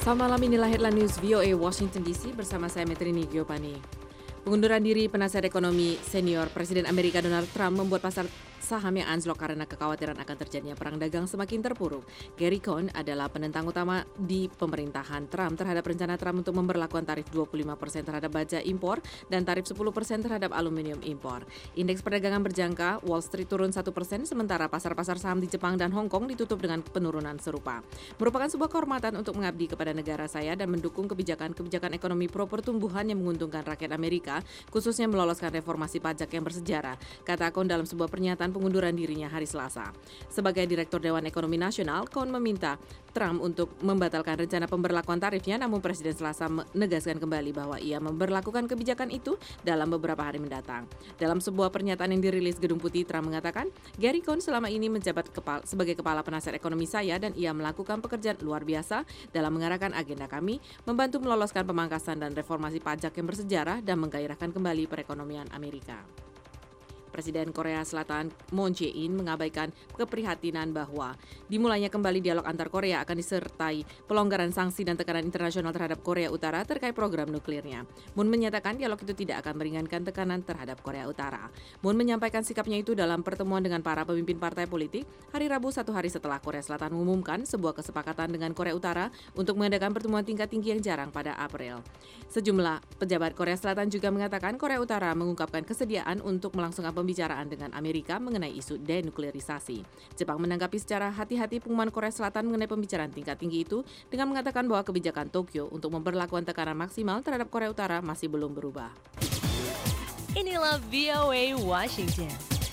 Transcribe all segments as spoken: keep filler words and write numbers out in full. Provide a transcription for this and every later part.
Selamat malam, inilah Headline News V O A Washington D C bersama saya Metrini Giovanni. Pengunduran diri penasihat ekonomi senior Presiden Amerika Donald Trump membuat pasar saham yang anjlok karena kekhawatiran akan terjadinya perang dagang semakin terpuruk. Gary Cohn adalah penentang utama di pemerintahan Trump terhadap rencana Trump untuk memberlakukan tarif dua puluh lima persen terhadap baja impor dan tarif sepuluh persen terhadap aluminium impor. Indeks perdagangan berjangka Wall Street turun satu persen, sementara pasar-pasar saham di Jepang dan Hong Kong ditutup dengan penurunan serupa. Merupakan sebuah kehormatan untuk mengabdi kepada negara saya dan mendukung kebijakan-kebijakan ekonomi pro pertumbuhan yang menguntungkan rakyat Amerika, khususnya meloloskan reformasi pajak yang bersejarah, kata Cohn dalam sebuah pernyataan pengunduran dirinya hari Selasa. Sebagai Direktur Dewan Ekonomi Nasional, Cohn meminta Trump untuk membatalkan rencana pemberlakuan tarifnya, namun Presiden Selasa menegaskan kembali bahwa ia memberlakukan kebijakan itu dalam beberapa hari mendatang. Dalam sebuah pernyataan yang dirilis Gedung Putih, Trump mengatakan, Gary Cohn selama ini menjabat kepala, sebagai kepala penasihat ekonomi saya dan ia melakukan pekerjaan luar biasa dalam mengarahkan agenda kami, membantu meloloskan pemangkasan dan reformasi pajak yang bersejarah dan menggairahkan kembali perekonomian Amerika. Presiden Korea Selatan Moon Jae-in mengabaikan keprihatinan bahwa dimulainya kembali dialog antar Korea akan disertai pelonggaran sanksi dan tekanan internasional terhadap Korea Utara terkait program nuklirnya. Moon menyatakan dialog itu tidak akan meringankan tekanan terhadap Korea Utara. Moon menyampaikan sikapnya itu dalam pertemuan dengan para pemimpin partai politik hari Rabu, satu hari setelah Korea Selatan mengumumkan sebuah kesepakatan dengan Korea Utara untuk mengadakan pertemuan tingkat tinggi yang jarang pada April. Sejumlah pejabat Korea Selatan juga mengatakan Korea Utara mengungkapkan kesediaan untuk melangsungkan pembicaraan dengan Amerika mengenai isu denuklerisasi. Jepang menanggapi secara hati-hati pengumuman Korea Selatan mengenai pembicaraan tingkat tinggi itu dengan mengatakan bahwa kebijakan Tokyo untuk memperlakukan tekanan maksimal terhadap Korea Utara masih belum berubah. Inilah V O A Washington.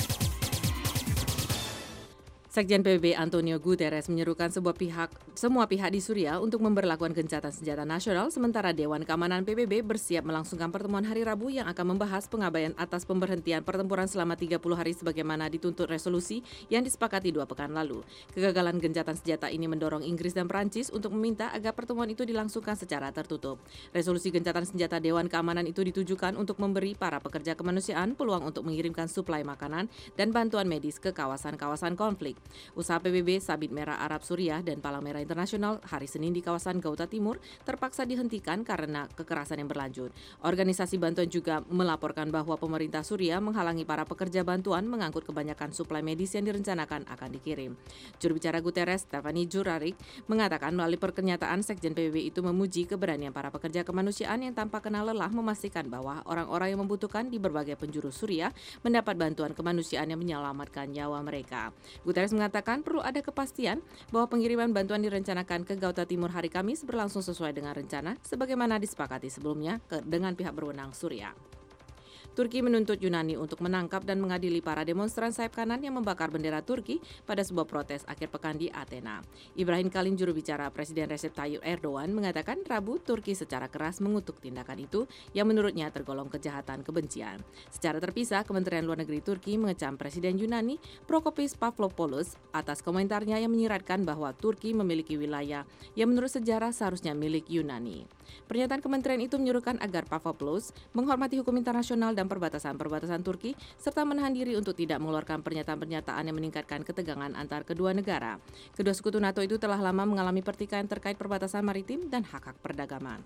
Sekjen P B B Antonio Guterres menyerukan sebuah pihak, semua pihak di Suriah untuk memberlakukan gencatan senjata nasional, sementara Dewan Keamanan P B B bersiap melangsungkan pertemuan hari Rabu yang akan membahas pengabaian atas pemberhentian pertempuran selama tiga puluh hari sebagaimana dituntut resolusi yang disepakati dua pekan lalu. Kegagalan gencatan senjata ini mendorong Inggris dan Prancis untuk meminta agar pertemuan itu dilangsungkan secara tertutup. Resolusi gencatan senjata Dewan Keamanan itu ditujukan untuk memberi para pekerja kemanusiaan peluang untuk mengirimkan suplai makanan dan bantuan medis ke kawasan-kawasan konflik. Usaha P B B Sabit Merah Arab Suriah dan Palang Merah Internasional hari Senin di kawasan Ghouta Timur terpaksa dihentikan karena kekerasan yang berlanjut. Organisasi bantuan juga melaporkan bahwa pemerintah Suriah menghalangi para pekerja bantuan mengangkut kebanyakan suplai medis yang direncanakan akan dikirim. Juru bicara Guterres, Stephanie Dujarric, mengatakan melalui pernyataan Sekjen P B B itu memuji keberanian para pekerja kemanusiaan yang tanpa kenal lelah memastikan bahwa orang-orang yang membutuhkan di berbagai penjuru Suriah mendapat bantuan kemanusiaan yang menyelamatkan nyawa mereka. Guterres mengatakan perlu ada kepastian bahwa pengiriman bantuan direncanakan ke Ghouta Timur hari Kamis berlangsung sesuai dengan rencana sebagaimana disepakati sebelumnya ke, dengan pihak berwenang Suriah. Turki menuntut Yunani untuk menangkap dan mengadili para demonstran sayap kanan yang membakar bendera Turki pada sebuah protes akhir pekan di Athena. Ibrahim Kalin, juru bicara Presiden Recep Tayyip Erdogan, mengatakan Rabu Turki secara keras mengutuk tindakan itu yang menurutnya tergolong kejahatan kebencian. Secara terpisah, Kementerian Luar Negeri Turki mengecam Presiden Yunani Prokopis Pavlopoulos atas komentarnya yang menyiratkan bahwa Turki memiliki wilayah yang menurut sejarah seharusnya milik Yunani. Pernyataan kementerian itu menyuruhkan agar Pavlopoulos menghormati hukum internasional dan perbatasan-perbatasan Turki, serta menahan diri untuk tidak mengeluarkan pernyataan-pernyataan yang meningkatkan ketegangan antar kedua negara. Kedua sekutu NATO itu telah lama mengalami pertikaian terkait perbatasan maritim dan hak-hak perdagangan.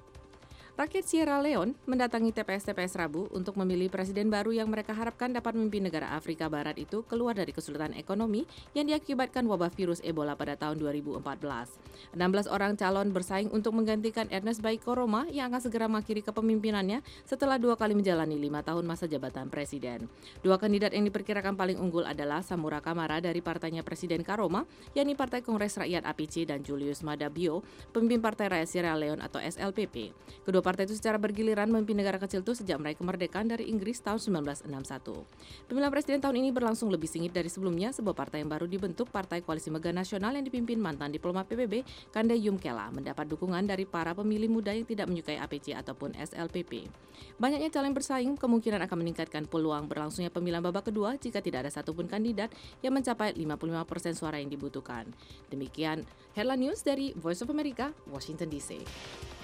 Rakyat Sierra Leone mendatangi T P S-T P S Rabu untuk memilih presiden baru yang mereka harapkan dapat memimpin negara Afrika Barat itu keluar dari kesulitan ekonomi yang diakibatkan wabah virus Ebola pada tahun dua ribu empat belas. enam belas orang calon bersaing untuk menggantikan Ernest Bai Koroma yang akan segera mengakhiri kepemimpinannya setelah dua kali menjalani lima tahun masa jabatan presiden. Dua kandidat yang diperkirakan paling unggul adalah Samura Kamara dari partainya Presiden Karoma, yakni Partai Kongres Rakyat A P C, dan Julius Maada Bio, pemimpin Partai Rakyat Sierra Leone atau S L P P. Kedua partai itu secara bergiliran memimpin negara kecil itu sejak meraih kemerdekaan dari Inggris tahun sembilan belas enam puluh satu. Pemilihan presiden tahun ini berlangsung lebih sengit dari sebelumnya. Sebuah partai yang baru dibentuk, Partai Koalisi Megah Nasional yang dipimpin mantan diplomat P B B, Kande Yumkela, mendapat dukungan dari para pemilih muda yang tidak menyukai A P C ataupun S L P P. Banyaknya calon bersaing kemungkinan akan meningkatkan peluang berlangsungnya pemilihan babak kedua jika tidak ada satupun kandidat yang mencapai lima puluh lima persen suara yang dibutuhkan. Demikian Headline News dari Voice of America, Washington D C.